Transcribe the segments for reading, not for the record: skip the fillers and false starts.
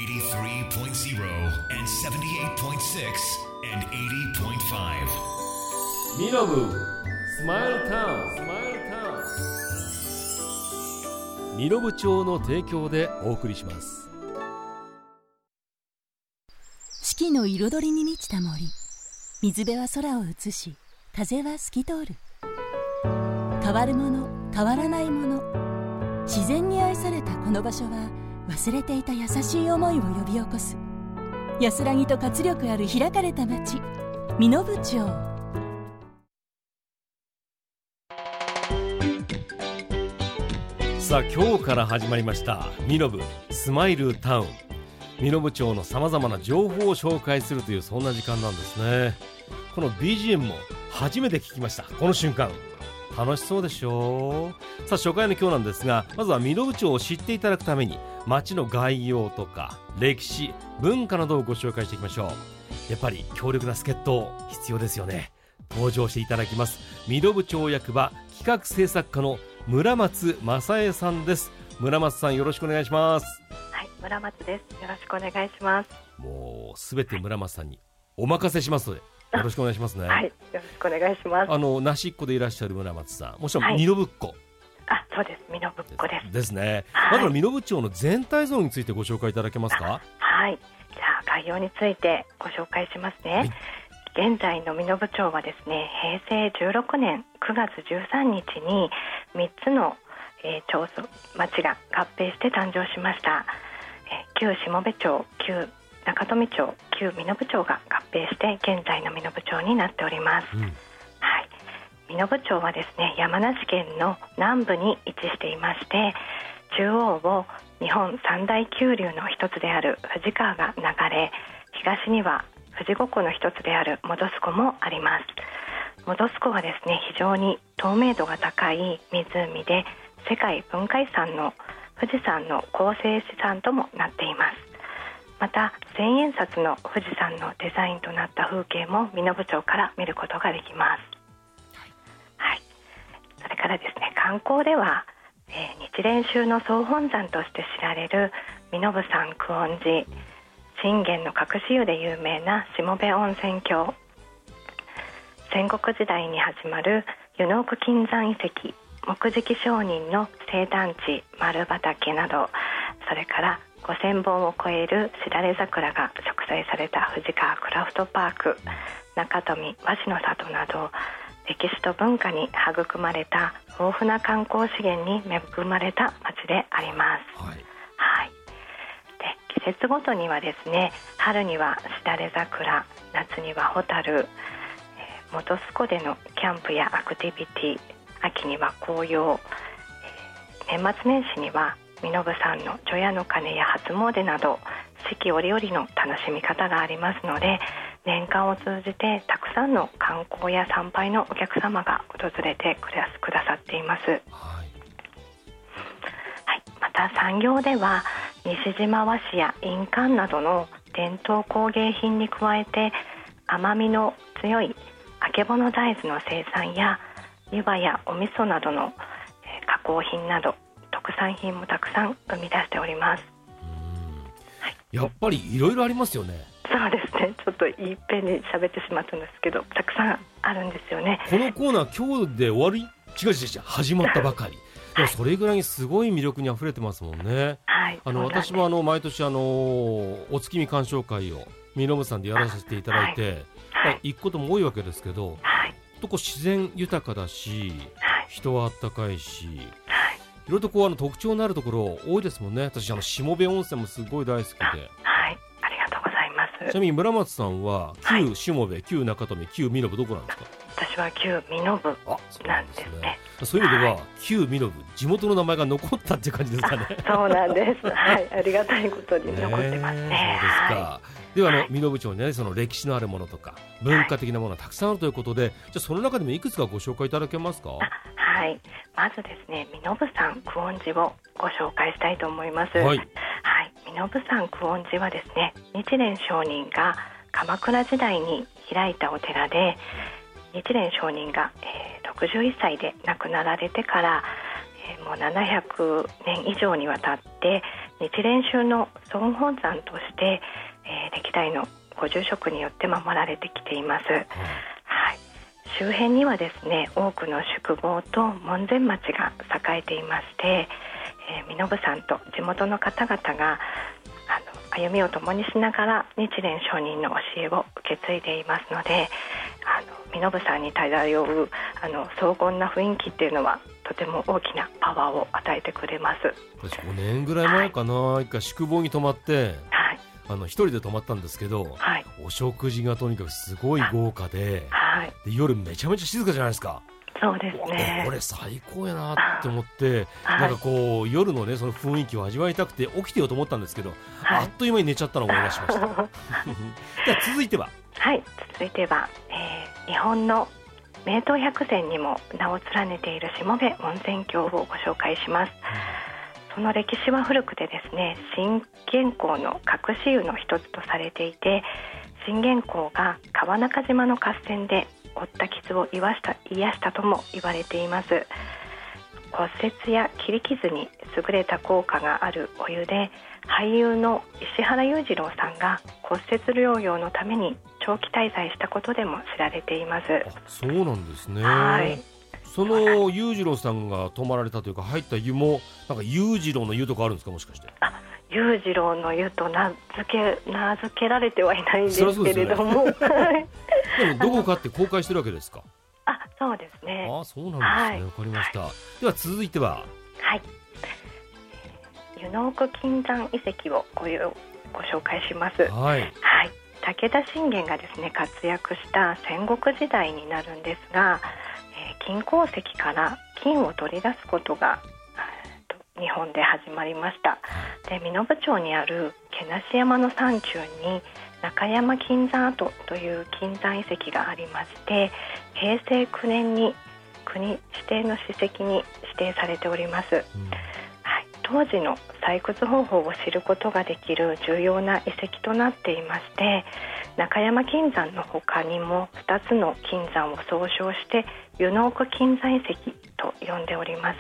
83.0 and 78.6 and 80.5 ミノブスマイルタウンミノブ町の提供でお送りします。 四季の彩りに満ちた森。水辺は空を映し、風は透き通る。変わるもの、変わらないもの、自然に愛されたこの場所は忘れていた優しい思いを呼び起こす。安らぎと活力ある開かれた街、身延町。 さあ今日から始まりました身延スマイルタウン。身延町のさまざまな情報を紹介するというそんな時間なんですね。この BGM も初めて聞きました。この瞬間楽しそうでしょう。さあ初回の今日なんですが、まずは身延町を知っていただくために町の概要とか歴史文化などをご紹介していきましょう。やっぱり強力な助っ人必要ですよね。登場していただきます身延町役場企画制作課の村松正恵さんです。村松さんよろしくお願いします。 はい、村松です。よろしくお願いします。 もうすべて村松さんにお任せしますのでよろしくお願いしますね。 はい、よろしくお願いします。 なしっこでいらっしゃる村松さん、もちろん身延っ子、 あ、そうです、身延っ子ですね。 はい、 まずは身延町の全体像についてご紹介いただけますか。 はい、じゃあ概要についてご紹介しますね。はい、現在の身延町はですね、平成16年9月13日に3つの町村町が合併して誕生しました。旧下部町、旧中富町、旧身延町が合併して現在の身延町になっております。はい、身延町はですね、山梨県の南部に位置していまして、中央を日本三大急流の一つである富士川が流れ、東には富士五湖の一つである本栖湖もあります。本栖湖はですね、非常に透明度が高い湖で、世界文化遺産の富士山の構成資産ともなっています。また千円札の富士山のデザインとなった風景も身延町から見ることができます。はい、それからですね、観光では、日蓮宗の総本山として知られる身延山久遠寺、信玄の隠し湯で有名な下部温泉郷、戦国時代に始まる湯の奥金山遺跡、木喰商人の生誕地丸畑など、それから5000本を超えるしだれ桜が植栽された富士川クラフトパーク、中富和紙の里など、歴史と文化に育まれた豊富な観光資源に恵まれた町であります。はいはい、で季節ごとにはですね、春にはしだれ桜、夏にはホタル、本栖湖でのキャンプやアクティビティ、秋には紅葉、年末年始には身延山の除夜の鐘や初詣など、四季折々の楽しみ方がありますので、年間を通じてたくさんの観光や参拝のお客様が訪れてくださっています。はい、また産業では西島和紙や印鑑などの伝統工芸品に加えて、甘みの強いあけぼの大豆の生産や湯葉やお味噌などの加工品など特産品もたくさん生み出しております。 やっぱりいろいろありますよね。 そうですね、ちょっといっぺんに喋ってしまったんですけど、たくさんあるんですよね。 このコーナー今日で終わり？違う始まったばかり。でもそれぐらいにすごい魅力にあふれてますもんね。はい、私も毎年お月見鑑賞会を身延山でやらせていただいて、行くことも多いわけですけど、こう自然豊かだし、人はあったかいし、いろいろと特徴のあるところ多いですもんね。私下部温泉もすごい大好きで。 はい、ありがとうございます。 ちなみに村松さんは旧下部、旧中富、旧身延どこなんですか。 私は旧身延なんですね。 そういう意味では、旧身延、地元の名前が残ったっていう感じですかね。 そうなんです。はい、ありがたいことに残ってますね。 そうですか。では身延町にね、その歴史のあるものとか文化的なものがたくさんあるということで、じゃあその中でもいくつかご紹介いただけますか。 はい、まずですね、身延山久遠寺をご紹介したいと思います。はい、身延山久遠寺はですね、日蓮上人が鎌倉時代に開いたお寺で、日蓮上人が、61歳で亡くなられてから、もう700年以上にわたって日蓮宗の総本山として、歴代のご住職によって守られてきています。はい、周辺にはですね、多くの宿坊と門前町が栄えていまして、身延山と地元の方々が歩みを共にしながら日蓮上人の教えを受け継いでいますので、身延山に漂う荘厳な雰囲気っていうのはとても大きなパワーを与えてくれます。 私5年ぐらい前かな、一回宿坊に泊まって、一人で泊まったんですけど、お食事がとにかくすごい豪華で、で夜めちゃめちゃ静かじゃないですか。 そうですね、 これ最高やなって思って、なんかこう夜のねその雰囲気を味わいたくて起きてようと思ったんですけど、あっという間に寝ちゃったのを思い出しました。では続いては、 日本の名湯百選にも名を連ねている下部温泉郷をご紹介します。その歴史は古くてですね、信玄公の隠し湯の一つとされていて、信玄公が川中島の合戦で負った傷を癒したとも言われています。骨折や切り傷に優れた効果があるお湯で、俳優の石原裕次郎さんが骨折療養のために長期滞在したことでも知られています。 そうなんですね。その裕次郎さんが泊まられたというか入った湯もなんか裕次郎の湯とかあるんですか、もしかして。 裕次郎の湯と名付けられてはいないんですけれども、でもどこかって公開してるわけですか。 そうですね。 そうなんですね。わかりました。では続いては、 湯の奥金山遺跡をご紹介します。武田信玄がですね活躍した戦国時代になるんですが、金鉱石から金を取り出すことが日本で始まりました。で、身延町にある毛無山の山中に中山金山跡という金山遺跡がありまして、平成9年に国指定の史跡に指定されております。当時の採掘方法を知ることができる重要な遺跡となっていまして、中山金山の他にも2つの金山を総称して湯の奥金山遺跡と呼んでおります。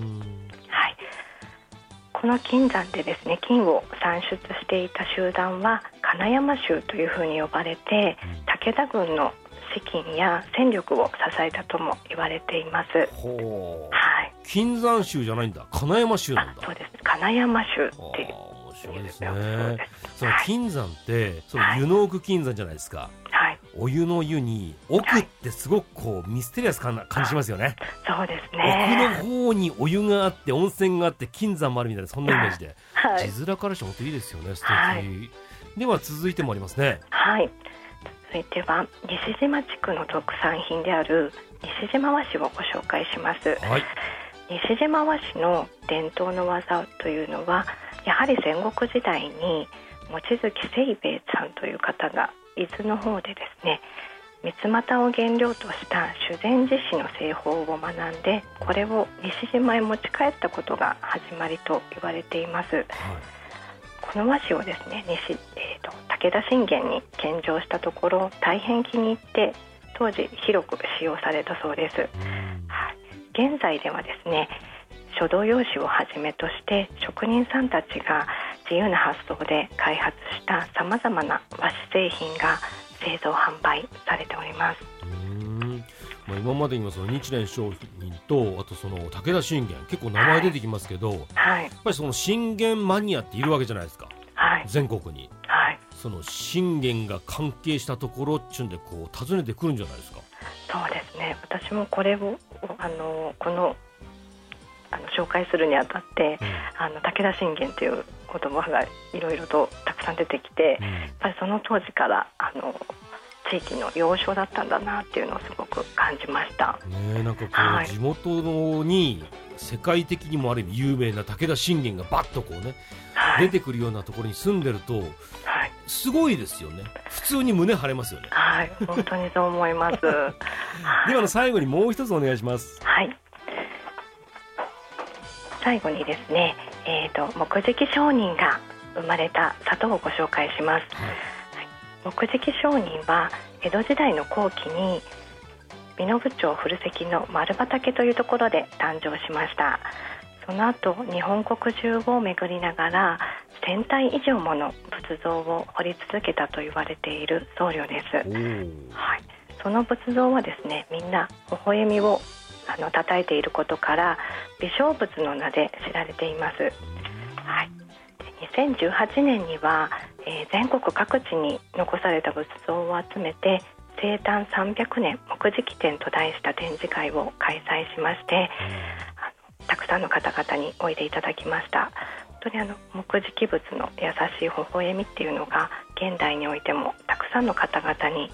この金山でですね、金を産出していた集団は金山衆というふうに呼ばれて、武田軍の資金や戦力を支えたとも言われています。 金山州じゃないんだ、金山州なんだ。 そうです、金山州っていう。 面白いですね。その金山ってその湯の奥金山じゃないですか。お湯の湯に奥ってすごくこうミステリアス感じしますよね。 そうですね。 奥の方にお湯があって温泉があって金山もあるみたいな、そんなイメージで、字面からして本当いいですよね。素敵。では続いてもありますね。 続いては西島地区の特産品である西島和紙をご紹介します。西島和紙の伝統の技というのは、やはり戦国時代に望月清兵衛さんという方が伊豆の方でですね、三つ股を原料とした修善寺紙の製法を学んで、これを西島へ持ち帰ったことが始まりと言われています。この和紙をですね、武田信玄に献上したところ大変気に入って当時広く使用されたそうです。現在ではですね、書道用紙をはじめとして職人さんたちが自由な発想で開発したさまざまな和紙製品が製造販売されております。 今までにもその日蓮上人と、あとその武田信玄、結構名前出てきますけど、やっぱりその信玄マニアっているわけじゃないですか、全国に。その信玄が関係したところっちゅうんでこう訪ねてくるんじゃないですか。 そうですね。私もこれをこの紹介するにあたって、武田信玄という言葉がいろいろとたくさん出てきて、やっぱりその当時から地域の要衝だったんだなっていうのをすごく感じました。 なんかこう、地元に世界的にもある意味有名な武田信玄がバッとこうね、出てくるようなところに住んでると、すごいですよね。普通に胸張れますよね。 本当にそう思います。 では最後にもう一つお願いします。 最後にですね、木喰上人が生まれた里をご紹介します。木喰上人は江戸時代の後期に身延町古関の丸畑というところで誕生しました。 その後日本国中を巡りながら1000体以上もの仏像を彫り続けたと言われている僧侶です。はい、その仏像はですね、みんな微笑みを叩いていることから微笑仏の名で知られています。はい、で2018年には、全国各地に残された仏像を集めて生誕300年木喰展と題した展示会を開催しまして、たくさんの方々においでいただきました。本当に木喰仏の優しい微笑みっていうのが現代においてもたくさんの方々に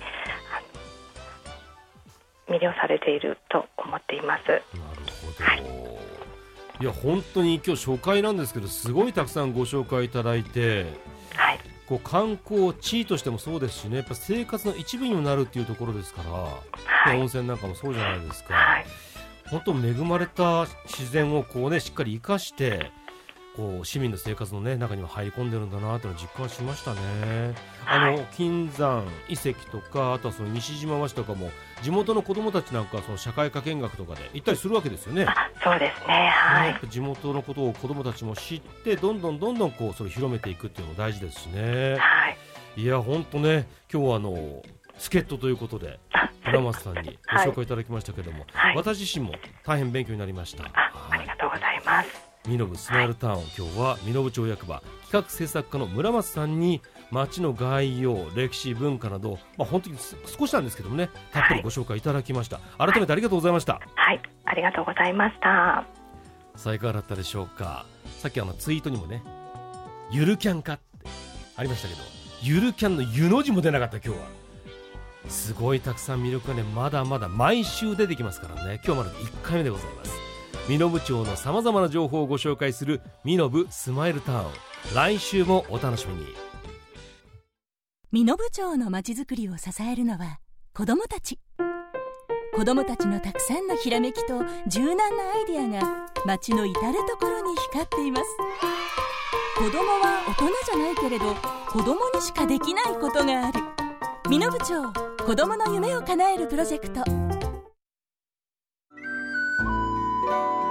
魅了されていると思っています。なるほど、はい、いや本当に今日初回なんですけど、すごいたくさんご紹介いただいて、はい、こう観光地としてもそうですしね、やっぱ生活の一部にもなるっていうところですから、はい、温泉なんかもそうじゃないですか、はい、本当恵まれた自然をこう、ね、しっかり生かしてこう市民の生活の、ね、中には入り込んでるんだなというのを実感しましたね。金山遺跡とか、あとはその西島和紙とかも地元の子どもたちなんかその社会科見学とかで行ったりするわけですよね。 そうですね、はい、 地元のことを子どもたちも知ってどんどんこうそれを広めていくっていうのも大事ですしね、はい、いや本当ね、今日は助っ人ということで村松さんにご紹介いただきましたけども、はい、私自身も大変勉強になりました。 ありがとうございます。 身延スマイルタウン、はい、今日は身延町役場企画制作課の村松さんに町の概要、歴史、文化など、本当に少しなんですけどもね、たっぷりご紹介いただきました。はい、改めてありがとうございました。 はい、ありがとうございました。 さあいかがだったでしょうか。さっきツイートにもね、ゆるキャンかってありましたけど、ゆるキャンのゆの字も出なかった。今日はすごいたくさん魅力がね、まだまだ毎週出てきますからね。今日まだ1回目でございます。身延町のさまざまな情報をご紹介する身延スマイルタウン、来週もお楽しみに。 身延町のまちづくりを支えるのは子どもたち。子どもたちのたくさんのひらめきと柔軟なアイデアが町の至るところに光っています。子どもは大人じゃないけれど子どもにしかできないことがある。身延町子どもの夢を叶えるプロジェクト。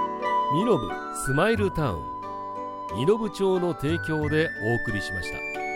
身延スマイルタウン、身延町の提供でお送りしました。